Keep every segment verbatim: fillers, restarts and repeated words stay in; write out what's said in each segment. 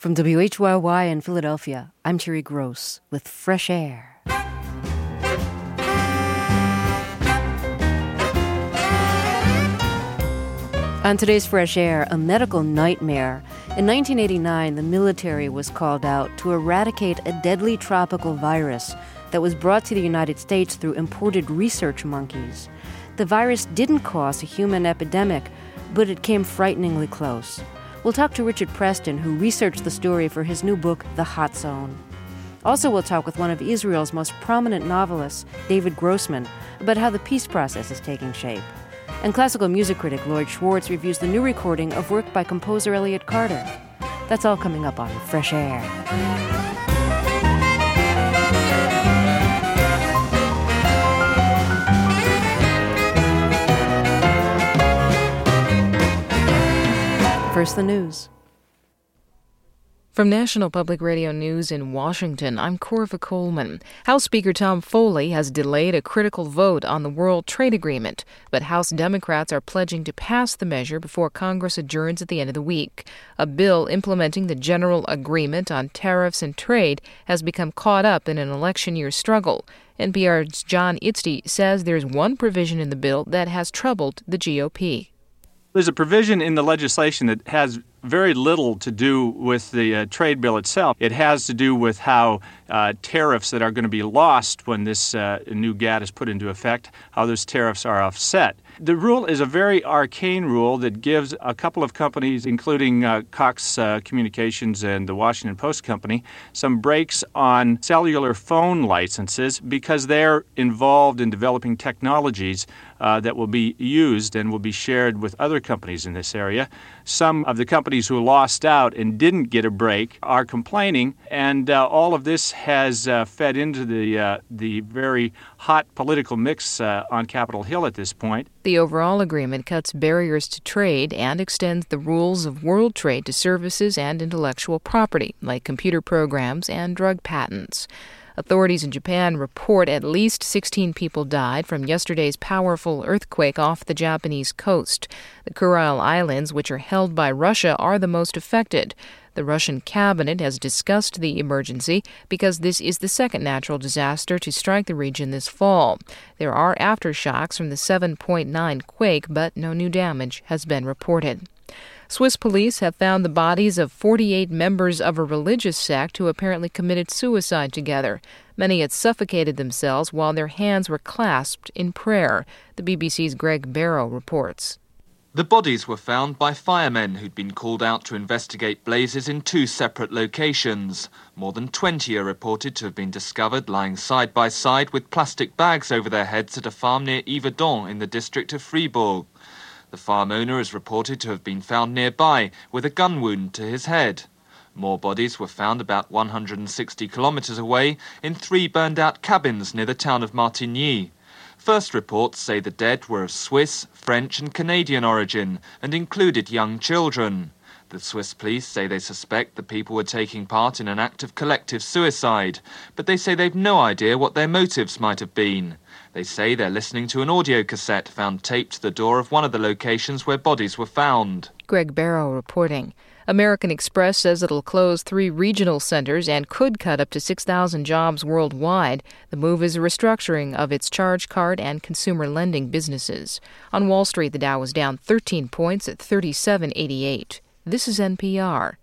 From W H Y Y in Philadelphia, I'm Terry Gross with Fresh Air. On today's Fresh Air, a medical nightmare. In nineteen eighty-nine, the military was called out to eradicate a deadly tropical virus that was brought to the United States through imported research monkeys. The virus didn't cause a human epidemic, but it came frighteningly close. We'll talk to Richard Preston, who researched the story for his new book, The Hot Zone. Also, we'll talk with one of Israel's most prominent novelists, David Grossman, about how the peace process is taking shape. And classical music critic Lloyd Schwartz reviews the new recording of work by composer Elliott Carter. That's all coming up on Fresh Air. First, the news. From National Public Radio News in Washington, I'm Corva Coleman. House Speaker Tom Foley has delayed a critical vote on the World Trade Agreement, but House Democrats are pledging to pass the measure before Congress adjourns at the end of the week. A bill implementing the General Agreement on Tariffs and Trade has become caught up in an election year struggle. N P R's John Itzty says there's one provision in the bill that has troubled the G O P. There's a provision in the legislation that has very little to do with the uh, trade bill itself. It has to do with how uh, tariffs that are going to be lost when this uh, new G A T is put into effect, how those tariffs are offset. The rule is a very arcane rule that gives a couple of companies, including uh, Cox uh, Communications and the Washington Post Company, some breaks on cellular phone licenses because they're involved in developing technologies uh, that will be used and will be shared with other companies in this area. Some of the companies who lost out and didn't get a break are complaining, and uh, all of this has uh, fed into the uh, the very hot political mix uh, on Capitol Hill at this point. The overall agreement cuts barriers to trade and extends the rules of world trade to services and intellectual property, like computer programs and drug patents. Authorities in Japan report at least sixteen people died from yesterday's powerful earthquake off the Japanese coast. The Kuril Islands, which are held by Russia, are the most affected. The Russian cabinet has discussed the emergency because this is the second natural disaster to strike the region this fall. There are aftershocks from the seven point nine quake, but no new damage has been reported. Swiss police have found the bodies of forty-eight members of a religious sect who apparently committed suicide together. Many had suffocated themselves while their hands were clasped in prayer. The B B C's Greg Barrow reports. The bodies were found by firemen who'd been called out to investigate blazes in two separate locations. More than twenty are reported to have been discovered lying side by side with plastic bags over their heads at a farm near Yverdon in the district of Fribourg. The farm owner is reported to have been found nearby with a gun wound to his head. More bodies were found about one hundred sixty kilometres away in three burned-out cabins near the town of Martigny. First reports say the dead were of Swiss, French and Canadian origin and included young children. The Swiss police say they suspect the people were taking part in an act of collective suicide, but they say they've no idea what their motives might have been. They say they're listening to an audio cassette found taped to the door of one of the locations where bodies were found. Greg Barrow reporting. American Express says it'll close three regional centers and could cut up to six thousand jobs worldwide. The move is a restructuring of its charge card and consumer lending businesses. On Wall Street, the Dow was down thirteen points at thirty-seven eighty-eight. This is N P R.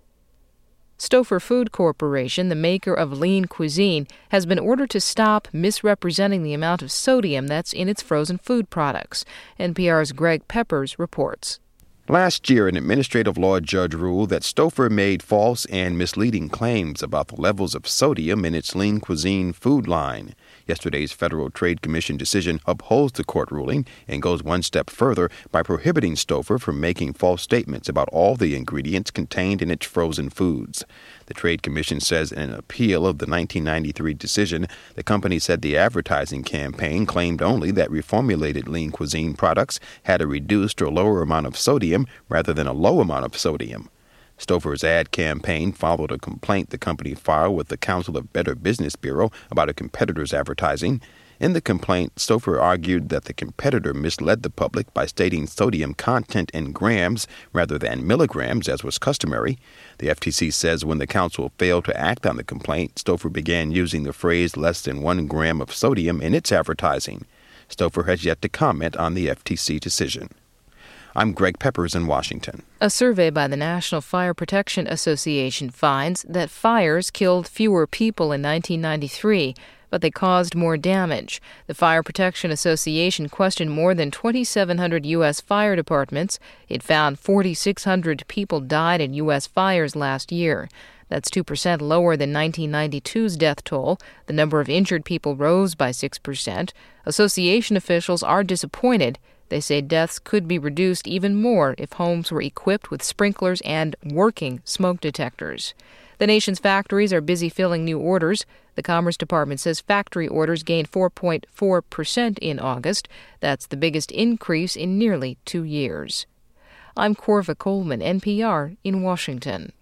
Stouffer Food Corporation, the maker of Lean Cuisine, has been ordered to stop misrepresenting the amount of sodium that's in its frozen food products. N P R's Greg Peppers reports. Last year, an administrative law judge ruled that Stouffer made false and misleading claims about the levels of sodium in its Lean Cuisine food line. Yesterday's Federal Trade Commission decision upholds the court ruling and goes one step further by prohibiting Stouffer from making false statements about all the ingredients contained in its frozen foods. The Trade Commission says in an appeal of the nineteen ninety-three decision, the company said the advertising campaign claimed only that reformulated Lean Cuisine products had a reduced or lower amount of sodium rather than a low amount of sodium. Stouffer's ad campaign followed a complaint the company filed with the Council of Better Business Bureau about a competitor's advertising. In the complaint, Stouffer argued that the competitor misled the public by stating sodium content in grams rather than milligrams, as was customary. The F T C says when the council failed to act on the complaint, Stouffer began using the phrase less than one gram of sodium in its advertising. Stouffer has yet to comment on the F T C decision. I'm Greg Peppers in Washington. A survey by the National Fire Protection Association finds that fires killed fewer people in nineteen ninety-three, but they caused more damage. The Fire Protection Association questioned more than twenty-seven hundred U S fire departments. It found forty-six hundred people died in U S fires last year. That's two percent lower than nineteen ninety-two's death toll. The number of injured people rose by six percent. Association officials are disappointed. They say deaths could be reduced even more if homes were equipped with sprinklers and working smoke detectors. The nation's factories are busy filling new orders. The Commerce Department says factory orders gained four point four percent in August. That's the biggest increase in nearly two years. I'm Corva Coleman, N P R, in Washington.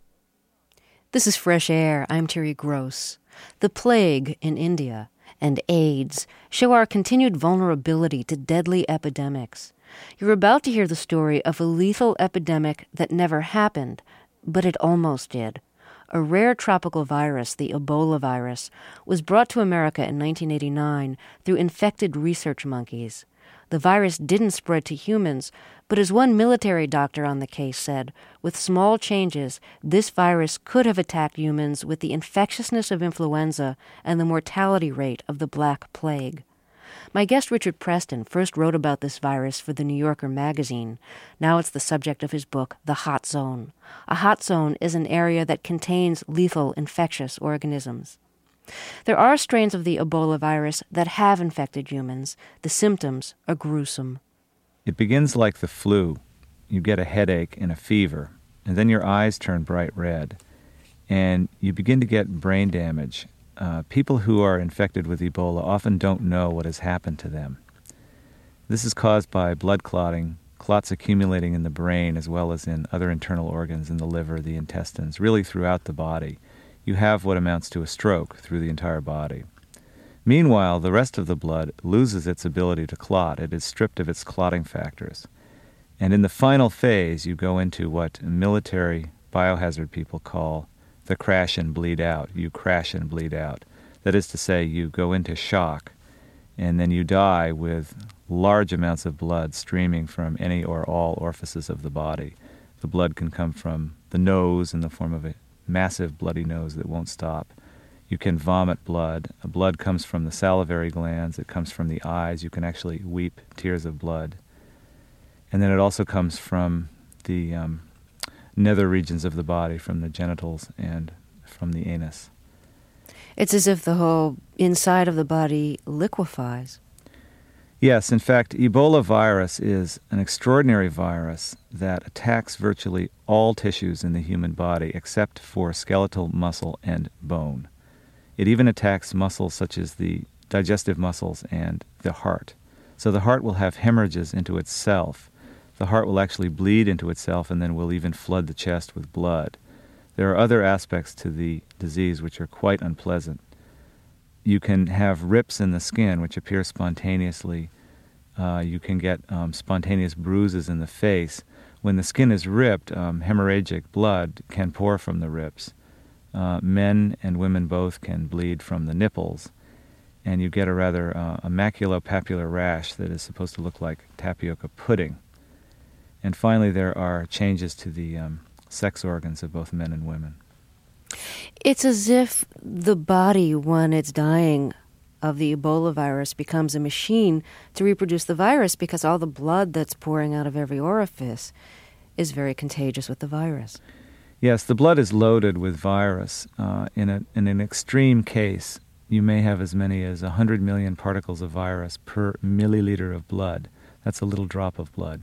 This is Fresh Air. I'm Terry Gross. The plague in India and AIDS show our continued vulnerability to deadly epidemics. You're about to hear the story of a lethal epidemic that never happened, but it almost did. A rare tropical virus, the Ebola virus, was brought to America in nineteen eighty-nine through infected research monkeys. The virus didn't spread to humans, but as one military doctor on the case said, with small changes, this virus could have attacked humans with the infectiousness of influenza and the mortality rate of the Black Plague. My guest Richard Preston first wrote about this virus for the New Yorker magazine. Now it's the subject of his book, The Hot Zone. A hot zone is an area that contains lethal infectious organisms. There are strains of the Ebola virus that have infected humans. The symptoms are gruesome. It begins like the flu. You get a headache and a fever, and then your eyes turn bright red, and you begin to get brain damage. Uh, people who are infected with Ebola often don't know what has happened to them. This is caused by blood clotting, clots accumulating in the brain as well as in other internal organs in the liver, the intestines, really throughout the body. You have what amounts to a stroke through the entire body. Meanwhile, the rest of the blood loses its ability to clot. It is stripped of its clotting factors. And in the final phase, you go into what military biohazard people call the crash and bleed out. You crash and bleed out. That is to say, you go into shock, and then you die with large amounts of blood streaming from any or all orifices of the body. The blood can come from the nose in the form of a massive bloody nose that won't stop. You can vomit blood. Blood comes from the salivary glands. It comes from the eyes. You can actually weep tears of blood. And then it also comes from the um, nether regions of the body, from the genitals and from the anus. It's as if the whole inside of the body liquefies. Yes, in fact, Ebola virus is an extraordinary virus that attacks virtually all tissues in the human body except for skeletal muscle and bone. It even attacks muscles such as the digestive muscles and the heart. So the heart will have hemorrhages into itself. The heart will actually bleed into itself and then will even flood the chest with blood. There are other aspects to the disease which are quite unpleasant. You can have rips in the skin which appear spontaneously. Uh, you can get um, spontaneous bruises in the face. When the skin is ripped, um, hemorrhagic blood can pour from the rips. Uh, men and women both can bleed from the nipples, and you get a rather uh, a maculopapular rash that is supposed to look like tapioca pudding. And finally, there are changes to the um, sex organs of both men and women. It's as if the body, when it's dying of the Ebola virus, becomes a machine to reproduce the virus because all the blood that's pouring out of every orifice is very contagious with the virus. Yes, the blood is loaded with virus. Uh, in, a, in an extreme case, you may have as many as one hundred million particles of virus per milliliter of blood. That's a little drop of blood.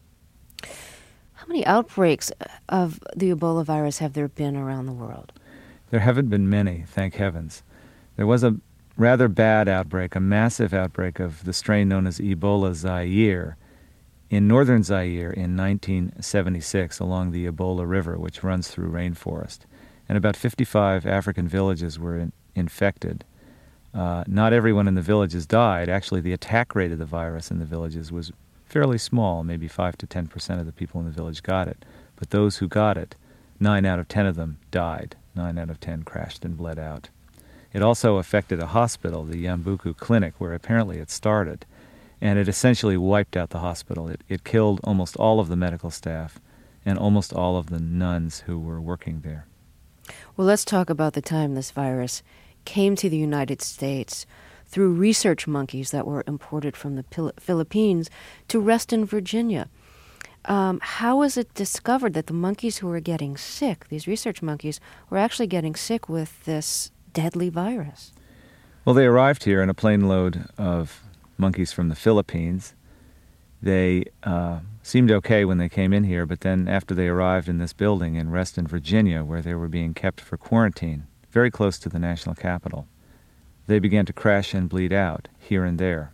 How many outbreaks of the Ebola virus have there been around the world? There haven't been many, thank heavens. There was a rather bad outbreak, a massive outbreak of the strain known as Ebola Zaire in northern Zaire in nineteen seventy-six along the Ebola River, which runs through rainforest. And about fifty-five African villages were in, infected. Uh, not everyone in the villages died. Actually, the attack rate of the virus in the villages was fairly small. Maybe five to ten percent of the people in the village got it. But those who got it, nine out of ten of them died. nine out of ten crashed and bled out. It also affected a hospital, the Yambuku Clinic, where apparently it started. And it essentially wiped out the hospital. It, it killed almost all of the medical staff and almost all of the nuns who were working there. Well, let's talk about the time this virus came to the United States through research monkeys that were imported from the Pil- Philippines to Reston, Virginia. Um, how was it discovered that the monkeys who were getting sick, these research monkeys, were actually getting sick with this deadly virus? Well, they arrived here in a plane load of monkeys from the Philippines. They uh, seemed okay when they came in here, but then after they arrived in this building in Reston, Virginia, where they were being kept for quarantine, very close to the national capital, they began to crash and bleed out here and there.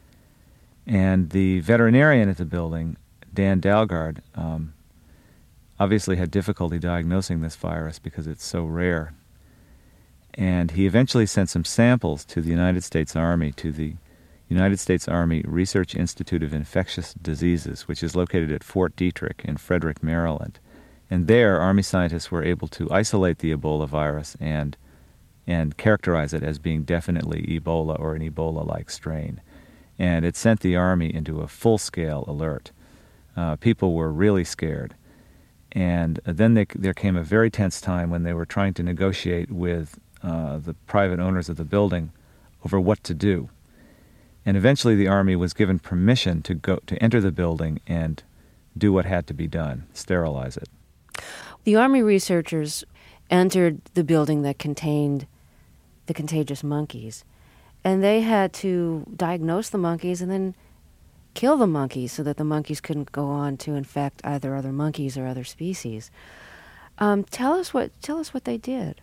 And the veterinarian at the building, Dan Dalgard, um, obviously had difficulty diagnosing this virus because it's so rare. And he eventually sent some samples to the United States Army, to the United States Army Research Institute of Infectious Diseases, which is located at Fort Detrick in Frederick, Maryland. And there, Army scientists were able to isolate the Ebola virus and and characterize it as being definitely Ebola or an Ebola-like strain. And it sent the Army into a full-scale alert. Uh, people were really scared. And then they, there came a very tense time when they were trying to negotiate with uh, the private owners of the building over what to do. And eventually the Army was given permission to go to enter the building and do what had to be done, sterilize it. The Army researchers entered the building that contained the contagious monkeys, and they had to diagnose the monkeys and then kill the monkeys so that the monkeys couldn't go on to infect either other monkeys or other species. Um, tell us what tell us what they did.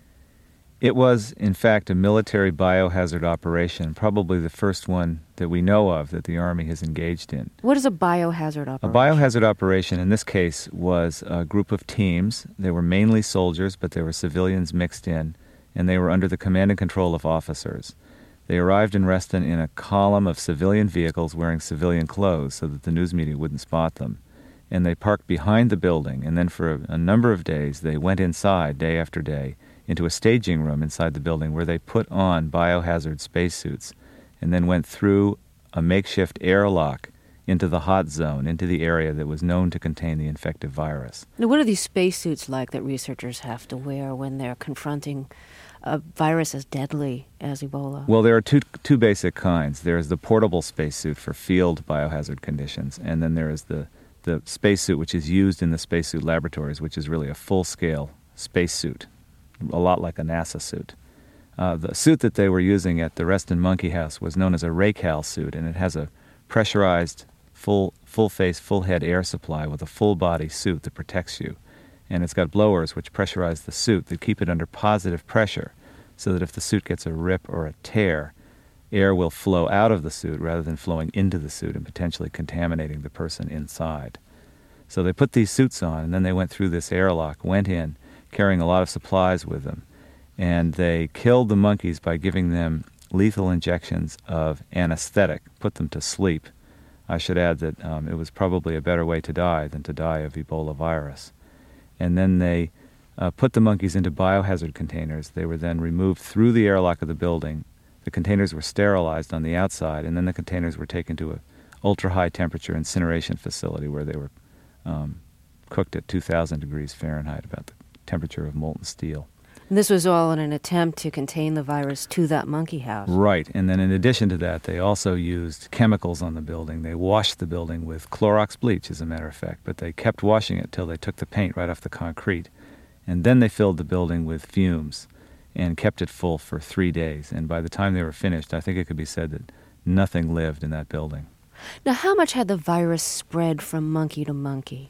It was, in fact, a military biohazard operation, probably the first one that we know of that the Army has engaged in. What is a biohazard operation? A biohazard operation, in this case, was a group of teams. They were mainly soldiers, but there were civilians mixed in, and they were under the command and control of officers. They arrived in Reston in a column of civilian vehicles wearing civilian clothes so that the news media wouldn't spot them. And they parked behind the building, and then for a, a number of days they went inside, day after day, into a staging room inside the building where they put on biohazard spacesuits and then went through a makeshift airlock into the hot zone, into the area that was known to contain the infective virus. Now, what are these spacesuits like that researchers have to wear when they're confronting a virus as deadly as Ebola? Well, there are two two basic kinds. There is the portable spacesuit for field biohazard conditions, and then there is the, the spacesuit which is used in the spacesuit laboratories, which is really a full-scale spacesuit, a lot like a NASA suit. Uh, the suit that they were using at the Reston Monkey House was known as a Raycal suit, and it has a pressurized, full, full-face, full-head air supply with a full-body suit that protects you. And it's got blowers which pressurize the suit that keep it under positive pressure so that if the suit gets a rip or a tear, air will flow out of the suit rather than flowing into the suit and potentially contaminating the person inside. So they put these suits on, and then they went through this airlock, went in, carrying a lot of supplies with them, and they killed the monkeys by giving them lethal injections of anesthetic, put them to sleep. I should add that um, it was probably a better way to die than to die of Ebola virus. And then they uh, put the monkeys into biohazard containers. They were then removed through the airlock of the building. The containers were sterilized on the outside, and then the containers were taken to an ultra-high temperature incineration facility where they were um, cooked at two thousand degrees Fahrenheit, about the temperature of molten steel. And this was all in an attempt to contain the virus to that monkey house. Right. And then in addition to that, they also used chemicals on the building. They washed the building with Clorox bleach, as a matter of fact, but they kept washing it till they took the paint right off the concrete. And then they filled the building with fumes and kept it full for three days. And by the time they were finished, I think it could be said that nothing lived in that building. Now, how much had the virus spread from monkey to monkey?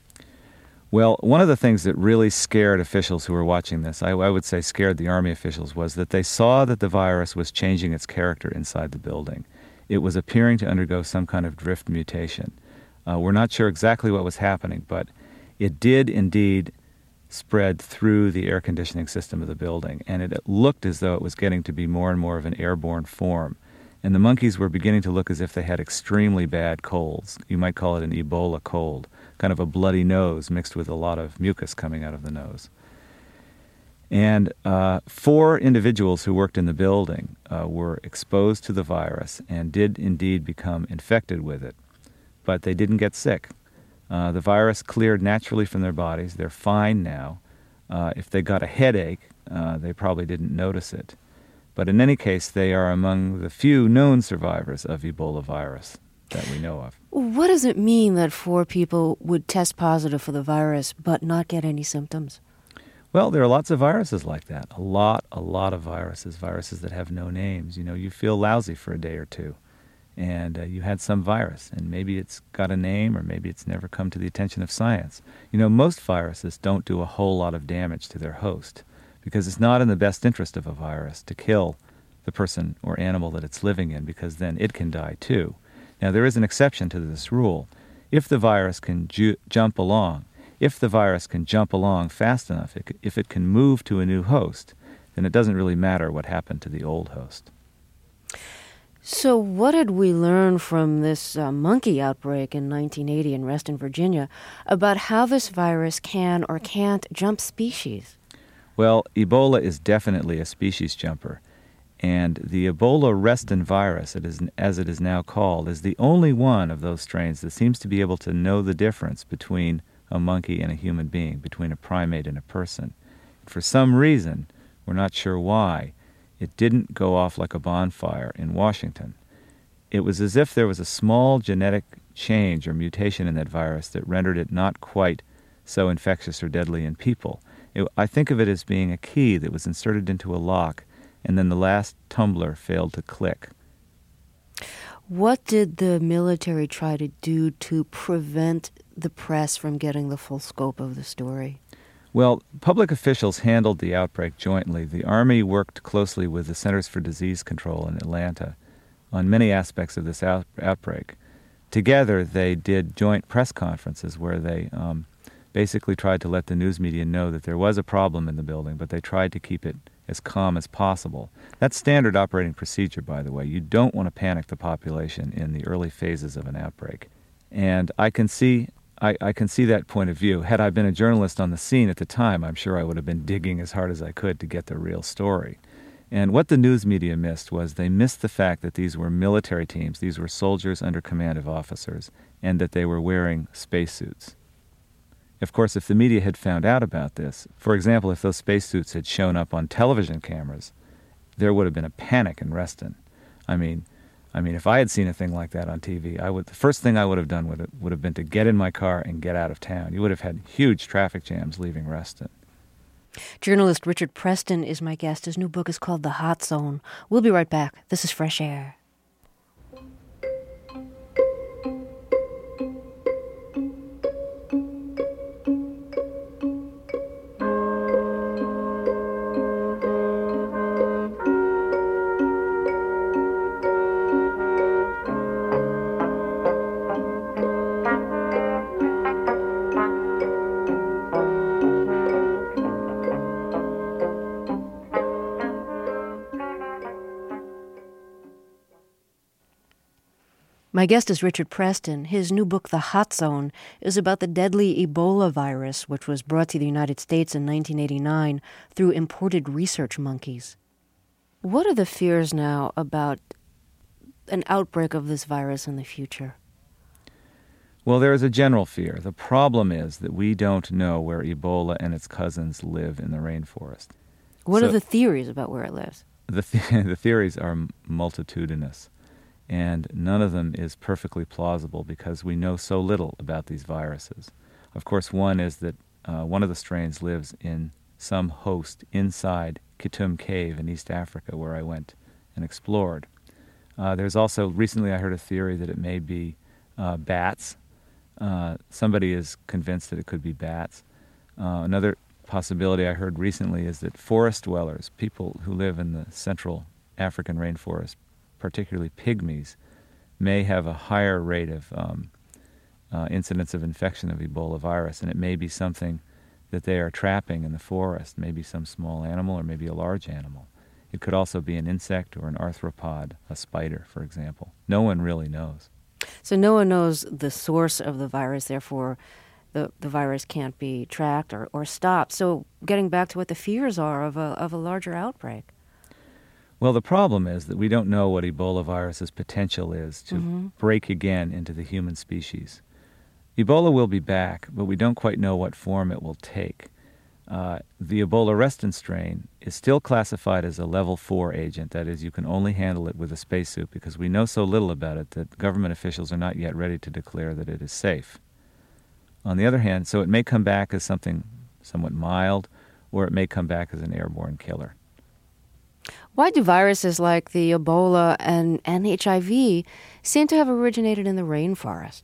Well, one of the things that really scared officials who were watching this, I, I would say scared the Army officials, was that they saw that the virus was changing its character inside the building. It was appearing to undergo some kind of drift mutation. Uh, we're not sure exactly what was happening, but it did indeed spread through the air conditioning system of the building, and it looked as though it was getting to be more and more of an airborne form. And the monkeys were beginning to look as if they had extremely bad colds. You might call it an Ebola cold, kind of a bloody nose mixed with a lot of mucus coming out of the nose. And uh, four individuals who worked in the building uh, were exposed to the virus and did indeed become infected with it, but they didn't get sick. Uh, the virus cleared naturally from their bodies. They're fine now. Uh, if they got a headache, uh, they probably didn't notice it. But in any case, they are among the few known survivors of Ebola virus that we know of. What does it mean that four people would test positive for the virus but not get any symptoms? Well, there are lots of viruses like that. A lot, a lot of viruses, viruses that have no names. You know, you feel lousy for a day or two, and uh, you had some virus, and maybe it's got a name, or maybe it's never come to the attention of science. You know, most viruses don't do a whole lot of damage to their host, because it's not in the best interest of a virus to kill the person or animal that it's living in, because then it can die too. Now, there is an exception to this rule. If the virus can ju- jump along, if the virus can jump along fast enough, it, if it can move to a new host, then it doesn't really matter what happened to the old host. So what did we learn from this uh, monkey outbreak in nineteen eighty in Reston, Virginia, about how this virus can or can't jump species? Well, Ebola is definitely a species jumper. And the Ebola Reston virus, it is, as it is now called, is the only one of those strains that seems to be able to know the difference between a monkey and a human being, between a primate and a person. For some reason, we're not sure why, it didn't go off like a bonfire in Washington. It was as if there was a small genetic change or mutation in that virus that rendered it not quite so infectious or deadly in people. It, I think of it as being a key that was inserted into a lock, and then the last tumbler failed to click. What did the military try to do to prevent the press from getting the full scope of the story? Well, public officials handled the outbreak jointly. The Army worked closely with the Centers for Disease Control in Atlanta on many aspects of this out- outbreak. Together, they did joint press conferences where they um, basically tried to let the news media know that there was a problem in the building, but they tried to keep it as calm as possible. That's standard operating procedure, by the way. You don't want to panic the population in the early phases of an outbreak. And I can see I, I can see that point of view. Had I been a journalist on the scene at the time, I'm sure I would have been digging as hard as I could to get the real story. And what the news media missed was they missed the fact that these were military teams, these were soldiers under command of officers, and that they were wearing spacesuits. Of course, if the media had found out about this, for example, if those spacesuits had shown up on television cameras, there would have been a panic in Reston. I mean, I mean, if I had seen a thing like that on T V, I would the first thing I would have done would would have been to get in my car and get out of town. You would have had huge traffic jams leaving Reston. Journalist Richard Preston is my guest. His new book is called The Hot Zone. We'll be right back. This is Fresh Air. My guest is Richard Preston. His new book, The Hot Zone, is about the deadly Ebola virus, which was brought to the United States in nineteen eighty-nine through imported research monkeys. What are the fears now about an outbreak of this virus in the future? Well, there is a general fear. The problem is that we don't know where Ebola and its cousins live in the rainforest. What so are the theories about where it lives? The, th- the theories are multitudinous, and none of them is perfectly plausible because we know so little about these viruses. Of course, one is that uh, one of the strains lives in some host inside Kitum Cave in East Africa, where I went and explored. Uh, there's also, recently I heard a theory that it may be uh, bats. Uh, somebody is convinced that it could be bats. Uh, another possibility I heard recently is that forest dwellers, people who live in the central African rainforest, particularly pygmies, may have a higher rate of um, uh, incidence of infection of Ebola virus, and it may be something that they are trapping in the forest, maybe some small animal or maybe a large animal. It could also be an insect or an arthropod, a spider, for example. No one really knows. So no one knows the source of the virus, therefore the, the virus can't be tracked or, or stopped. So getting back to what the fears are of a, of a larger outbreak. Well, the problem is that we don't know what Ebola virus's potential is to mm-hmm. break again into the human species. Ebola will be back, but we don't quite know what form it will take. Uh, the Ebola resistant strain is still classified as a level four agent. That is, you can only handle it with a spacesuit because we know so little about it that government officials are not yet ready to declare that it is safe. On the other hand, so it may come back as something somewhat mild, or it may come back as an airborne killer. Why do viruses like the Ebola and, and H I V seem to have originated in the rainforest?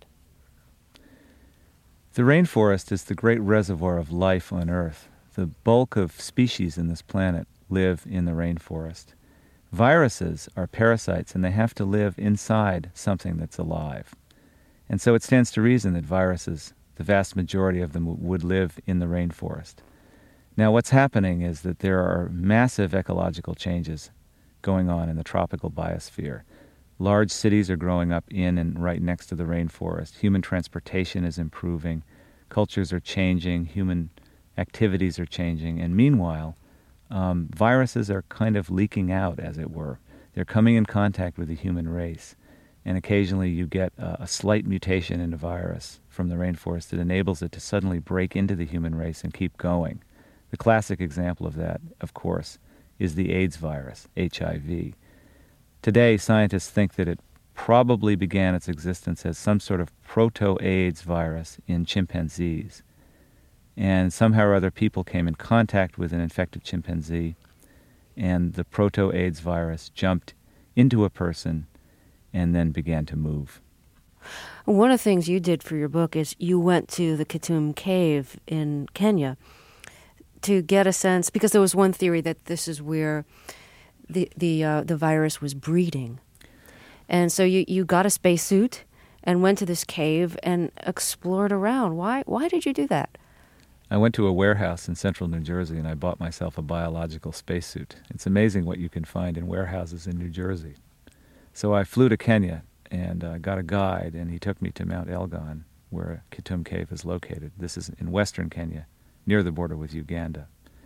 The rainforest is the great reservoir of life on Earth. The bulk of species in this planet live in the rainforest. Viruses are parasites, and they have to live inside something that's alive. And so it stands to reason that viruses, the vast majority of them, would live in the rainforest. Now, what's happening is that there are massive ecological changes going on in the tropical biosphere. Large cities are growing up in and right next to the rainforest. Human transportation is improving. Cultures are changing. Human activities are changing. And meanwhile, um, viruses are kind of leaking out, as it were. They're coming in contact with the human race. And occasionally you get a, a slight mutation in a virus from the rainforest that enables it to suddenly break into the human race and keep going. The classic example of that, of course, is the AIDS virus, H I V. Today, scientists think that it probably began its existence as some sort of proto-AIDS virus in chimpanzees. And somehow or other, people came in contact with an infected chimpanzee, and the proto-AIDS virus jumped into a person and then began to move. One of the things you did for your book is you went to the Kitume Cave in Kenya to get a sense, because there was one theory that this is where the the uh, the virus was breeding. And so you, you got a spacesuit and went to this cave and explored around. Why why did you do that? I went to a warehouse in central New Jersey and I bought myself a biological spacesuit. It's amazing what you can find in warehouses in New Jersey. So I flew to Kenya and uh, got a guide, and he took me to Mount Elgon, where Kitume Cave is located. This is in western Kenya, near the border with Uganda.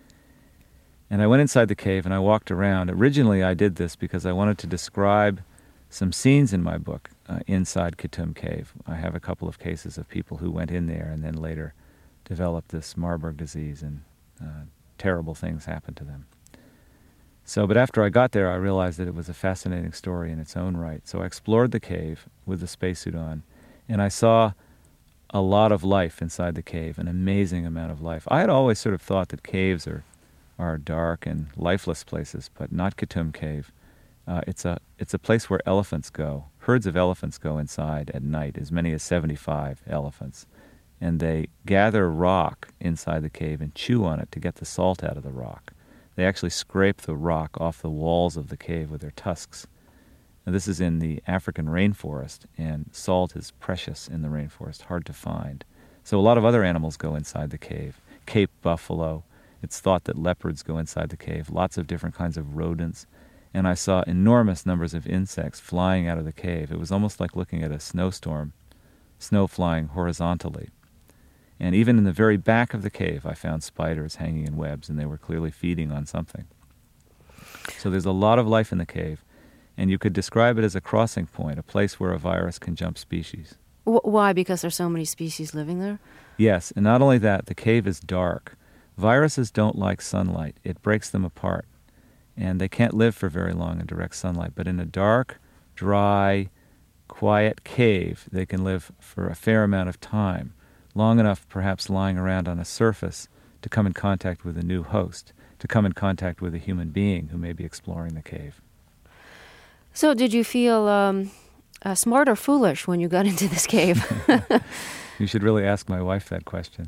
And I went inside the cave and I walked around. Originally I did this because I wanted to describe some scenes in my book uh, inside Kitume Cave. I have a couple of cases of people who went in there and then later developed this Marburg disease, and uh, terrible things happened to them. So, but after I got there, I realized that it was a fascinating story in its own right. So I explored the cave with the spacesuit on, and I saw a lot of life inside the cave, an amazing amount of life. I had always sort of thought that caves are are dark and lifeless places, but not Kitume Cave. Uh, it's a it's a place where elephants go. Herds of elephants go inside at night, as many as seventy-five elephants. And they gather rock inside the cave and chew on it to get the salt out of the rock. They actually scrape the rock off the walls of the cave with their tusks. Now, this is in the African rainforest, and salt is precious in the rainforest, hard to find. So a lot of other animals go inside the cave. Cape buffalo. It's thought that leopards go inside the cave, lots of different kinds of rodents. And I saw enormous numbers of insects flying out of the cave. It was almost like looking at a snowstorm, snow flying horizontally. And even in the very back of the cave, I found spiders hanging in webs, and they were clearly feeding on something. So there's a lot of life in the cave, and you could describe it as a crossing point, a place where a virus can jump species. Why? Because there's so many species living there? Yes, and not only that, the cave is dark. Viruses don't like sunlight. It breaks them apart, and they can't live for very long in direct sunlight. But in a dark, dry, quiet cave, they can live for a fair amount of time, long enough perhaps lying around on a surface to come in contact with a new host, to come in contact with a human being who may be exploring the cave. So did you feel um, uh, smart or foolish when you got into this cave? You should really ask my wife that question.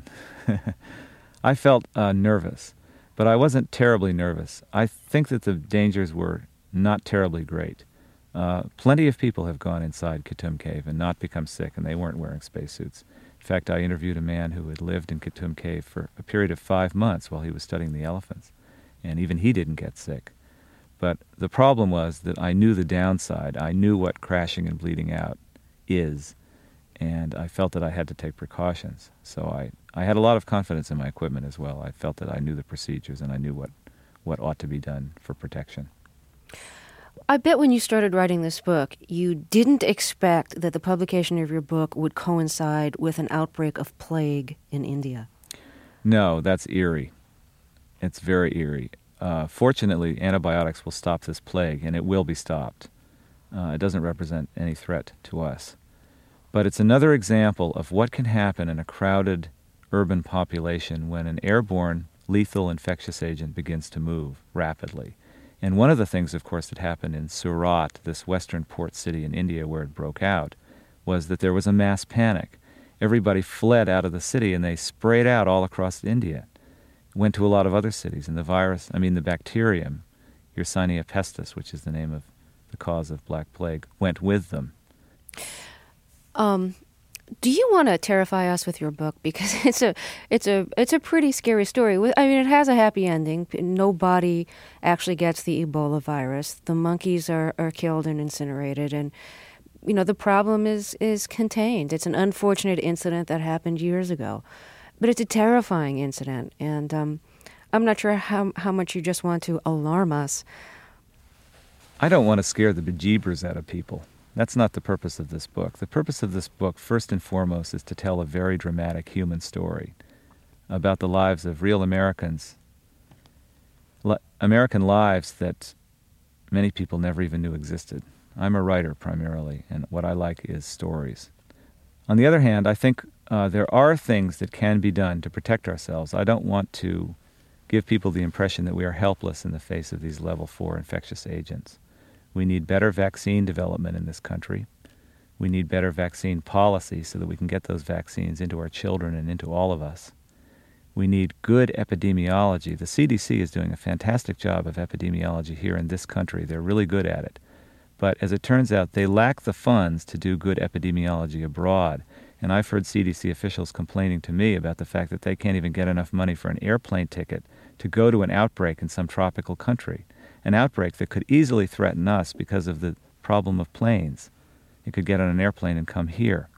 I felt uh, nervous, but I wasn't terribly nervous. I think that the dangers were not terribly great. Uh, plenty of people have gone inside Kitume Cave and not become sick, and they weren't wearing spacesuits. In fact, I interviewed a man who had lived in Khatum Cave for a period of five months while he was studying the elephants, and even he didn't get sick. But the problem was that I knew the downside. I knew what crashing and bleeding out is, and I felt that I had to take precautions. So I, I had a lot of confidence in my equipment as well. I felt that I knew the procedures and I knew what, what ought to be done for protection. I bet when you started writing this book, you didn't expect that the publication of your book would coincide with an outbreak of plague in India. No, that's eerie. It's very eerie. Uh, fortunately, antibiotics will stop this plague, and it will be stopped. Uh, it doesn't represent any threat to us. But it's another example of what can happen in a crowded urban population when an airborne lethal infectious agent begins to move rapidly. And one of the things, of course, that happened in Surat, this western port city in India where it broke out, was that there was a mass panic. Everybody fled out of the city, and they sprayed out all across India. Went to a lot of other cities, and the virus, I mean the bacterium, Yersinia pestis, which is the name of the cause of Black Plague, went with them. Um, do you want to terrify us with your book? Because it's a, it's a, it's a pretty scary story. I mean, it has a happy ending. Nobody actually gets the Ebola virus. The monkeys are, are killed and incinerated, and you know the problem is is contained. It's an unfortunate incident that happened years ago, but it's a terrifying incident, and um, I'm not sure how how much you just want to alarm us. I don't want to scare the bejeebers out of people. That's not the purpose of this book. The purpose of this book, first and foremost, is to tell a very dramatic human story about the lives of real Americans, li- American lives that many people never even knew existed. I'm a writer primarily, and what I like is stories. On the other hand, I think uh, there are things that can be done to protect ourselves. I don't want to give people the impression that we are helpless in the face of these level four infectious agents. We need better vaccine development in this country. We need better vaccine policy so that we can get those vaccines into our children and into all of us. We need good epidemiology. The C D C is doing a fantastic job of epidemiology here in this country. They're really good at it. But as it turns out, they lack the funds to do good epidemiology abroad. And I've heard C D C officials complaining to me about the fact that they can't even get enough money for an airplane ticket to go to an outbreak in some tropical country. An outbreak that could easily threaten us because of the problem of planes. It could get on an airplane and come here.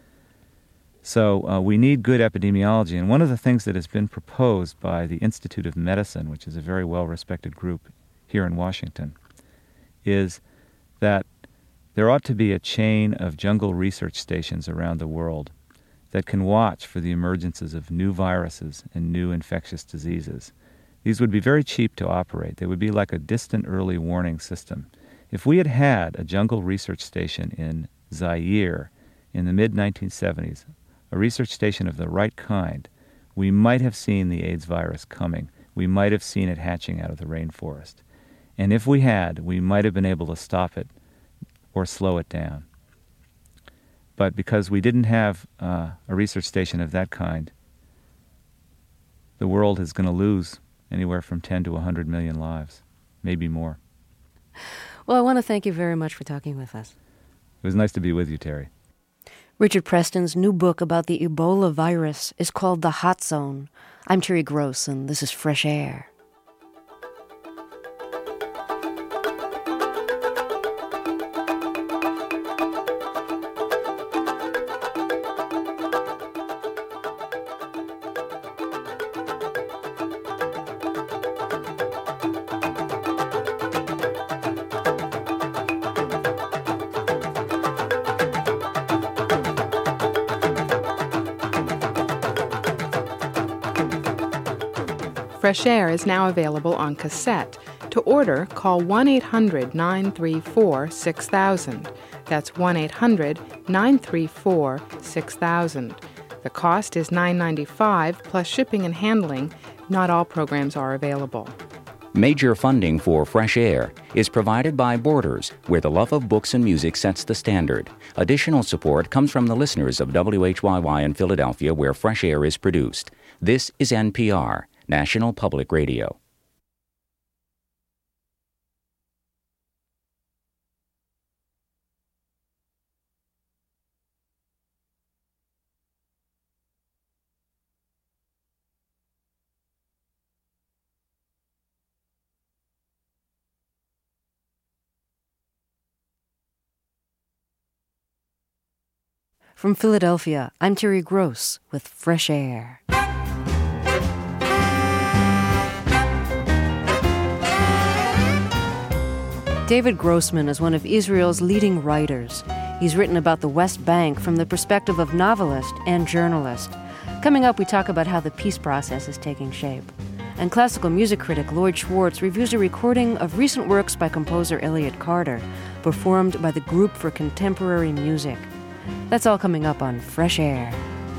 So uh, we need good epidemiology. And one of the things that has been proposed by the Institute of Medicine, which is a very well-respected group here in Washington, is that there ought to be a chain of jungle research stations around the world that can watch for the emergences of new viruses and new infectious diseases. These would be very cheap to operate. They would be like a distant early warning system. If we had had a jungle research station in Zaire in the mid nineteen seventies, a research station of the right kind, we might have seen the AIDS virus coming. We might have seen it hatching out of the rainforest. And if we had, we might have been able to stop it or slow it down. But because we didn't have uh, a research station of that kind, the world is going to lose anywhere from ten to one hundred million lives, maybe more. Well, I want to thank you very much for talking with us. It was nice to be with you, Terry. Richard Preston's new book about the Ebola virus is called The Hot Zone. I'm Terry Gross, and this is Fresh Air. Fresh Air is now available on cassette. To order, call one eight hundred nine three four six thousand. That's one eight hundred nine three four six thousand. The cost is nine dollars and ninety-five cents plus shipping and handling. Not all programs are available. Major funding for Fresh Air is provided by Borders, where the love of books and music sets the standard. Additional support comes from the listeners of W H Y Y in Philadelphia, where Fresh Air is produced. This is N P R, National Public Radio. From Philadelphia, I'm Terry Gross with Fresh Air. David Grossman is one of Israel's leading writers. He's written about the West Bank from the perspective of novelist and journalist. Coming up, we talk about how the peace process is taking shape. And classical music critic Lloyd Schwartz reviews a recording of recent works by composer Elliott Carter, performed by the Group for Contemporary Music. That's all coming up on Fresh Air.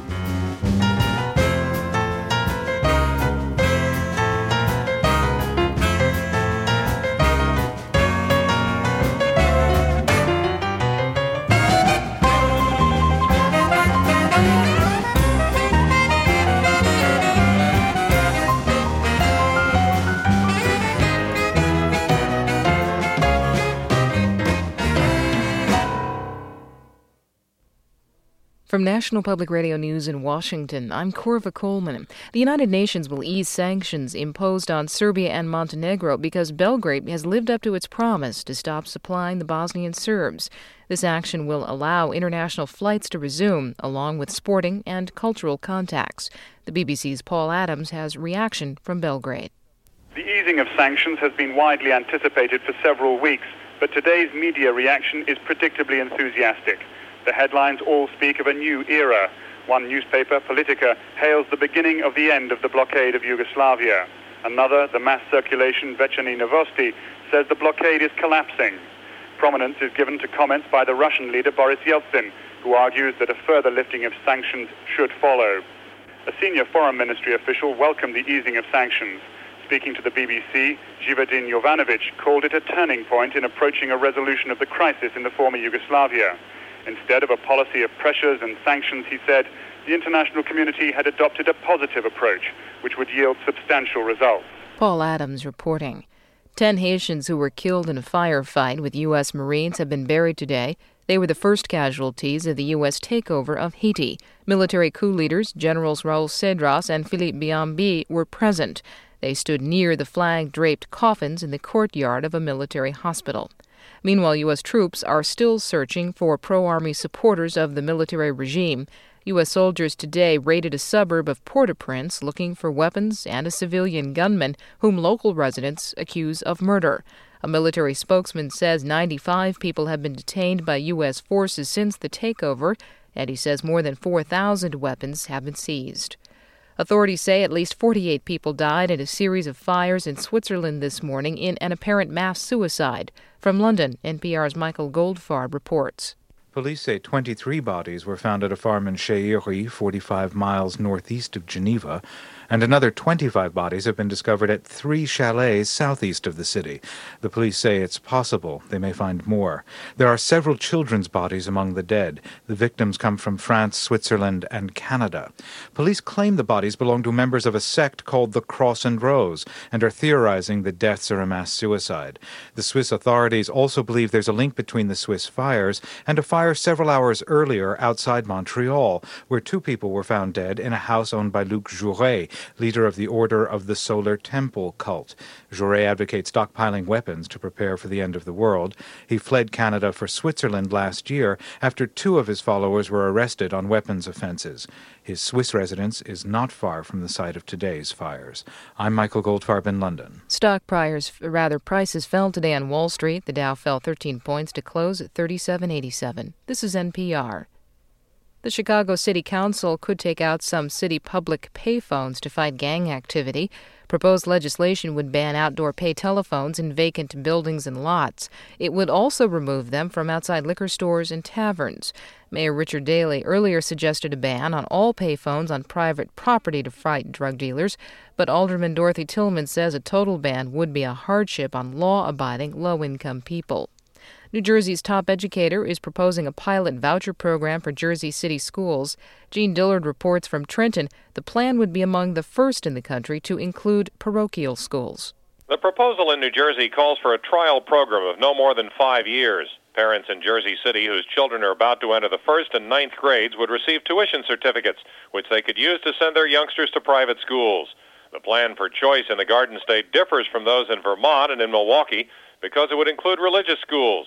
From National Public Radio News in Washington, I'm Corva Coleman. The United Nations will ease sanctions imposed on Serbia and Montenegro because Belgrade has lived up to its promise to stop supplying the Bosnian Serbs. This action will allow international flights to resume, along with sporting and cultural contacts. The B B C's Paul Adams has reaction from Belgrade. The easing of sanctions has been widely anticipated for several weeks, but today's media reaction is predictably enthusiastic. The headlines all speak of a new era. One newspaper, Politica, hails the beginning of the end of the blockade of Yugoslavia. Another, the mass circulation Večernji Novosti, says the blockade is collapsing. Prominence is given to comments by the Russian leader Boris Yeltsin, who argues that a further lifting of sanctions should follow. A senior foreign ministry official welcomed the easing of sanctions. Speaking to the B B C, Živadin Jovanovic called it a turning point in approaching a resolution of the crisis in the former Yugoslavia. Instead of a policy of pressures and sanctions, he said, the international community had adopted a positive approach, which would yield substantial results. Paul Adams reporting. Ten Haitians who were killed in a firefight with U S Marines have been buried today. They were the first casualties of the U S takeover of Haiti. Military coup leaders Generals Raul Cedras and Philippe Biambi were present. They stood near the flag-draped coffins in the courtyard of a military hospital. Meanwhile, U S troops are still searching for pro-army supporters of the military regime. U S soldiers today raided a suburb of Port-au-Prince looking for weapons and a civilian gunman whom local residents accuse of murder. A military spokesman says ninety-five people have been detained by U S forces since the takeover, and he says more than four thousand weapons have been seized. Authorities say at least forty-eight people died in a series of fires in Switzerland this morning in an apparent mass suicide. From London, N P R's Michael Goldfarb reports. Police say twenty-three bodies were found at a farm in Cheilly, forty-five miles northeast of Geneva, and another twenty-five bodies have been discovered at three chalets southeast of the city. The police say it's possible they may find more. There are several children's bodies among the dead. The victims come from France, Switzerland, and Canada. Police claim the bodies belong to members of a sect called the Cross and Rose and are theorizing the deaths are a mass suicide. The Swiss authorities also believe there's a link between the Swiss fires and a fire several hours earlier outside Montreal, where two people were found dead in a house owned by Luc Jouret, leader of the Order of the Solar Temple cult. Jouret advocates stockpiling weapons to prepare for the end of the world. He fled Canada for Switzerland last year after two of his followers were arrested on weapons offenses. His Swiss residence is not far from the site of today's fires. I'm Michael Goldfarb in London. Stock prices, rather, prices fell today on Wall Street. The Dow fell thirteen points to close at thirty-seven eighty-seven. This is N P R. The Chicago City Council could take out some city public payphones to fight gang activity. Proposed legislation would ban outdoor pay telephones in vacant buildings and lots. It would also remove them from outside liquor stores and taverns. Mayor Richard Daley earlier suggested a ban on all payphones on private property to fight drug dealers, but Alderman Dorothy Tillman says a total ban would be a hardship on law-abiding, low-income people. New Jersey's top educator is proposing a pilot voucher program for Jersey City schools. Gene Dillard reports from Trenton the plan would be among the first in the country to include parochial schools. The proposal in New Jersey calls for a trial program of no more than five years. Parents in Jersey City whose children are about to enter the first and ninth grades would receive tuition certificates, which they could use to send their youngsters to private schools. The plan for choice in the Garden State differs from those in Vermont and in Milwaukee because it would include religious schools.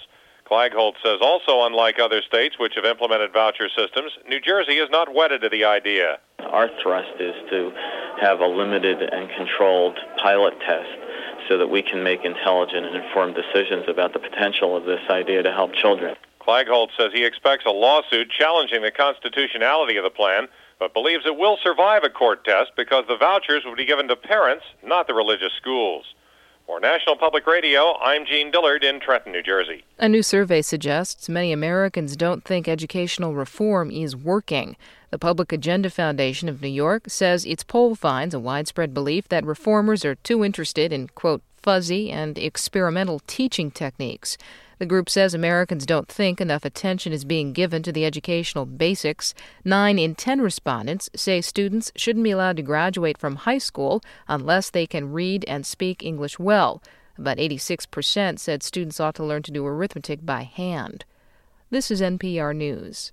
Clagholt says also, unlike other states which have implemented voucher systems, New Jersey is not wedded to the idea. Our thrust is to have a limited and controlled pilot test so that we can make intelligent and informed decisions about the potential of this idea to help children. Clagholt says he expects a lawsuit challenging the constitutionality of the plan, but believes it will survive a court test because the vouchers will be given to parents, not the religious schools. For National Public Radio, I'm Gene Dillard in Trenton, New Jersey. A new survey suggests many Americans don't think educational reform is working. The Public Agenda Foundation of New York says its poll finds a widespread belief that reformers are too interested in, quote, fuzzy and experimental teaching techniques. The group says Americans don't think enough attention is being given to the educational basics. Nine in ten respondents say students shouldn't be allowed to graduate from high school unless they can read and speak English well. About eighty-six percent said students ought to learn to do arithmetic by hand. This is N P R News.